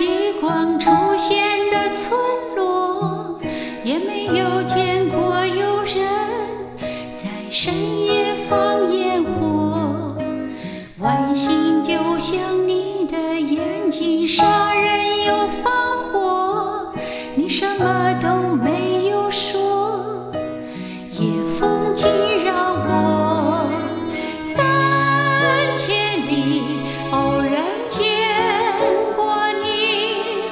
极光出现的村落，也没有见过有人在深夜放烟火。晚星就像你的眼睛，杀人又放火，你什么都没有说，夜风惊扰我。3000里偶然见过你，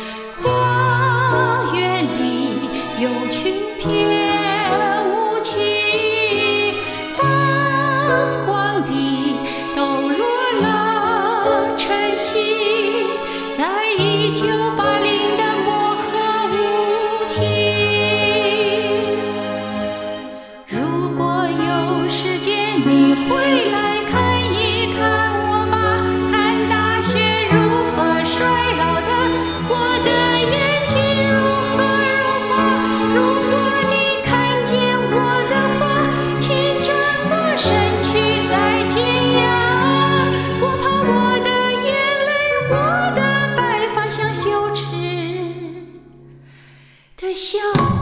花园里有群翩舞起，灯光底抖落了晨曦，在1980的漠河舞厅。如果有时间，你会来看一看我吧，看大雪如何衰老的，我的眼睛如何融化。如果你看见我的话，请转过身去再见呀。我怕我的眼泪，我的白发像羞耻的笑。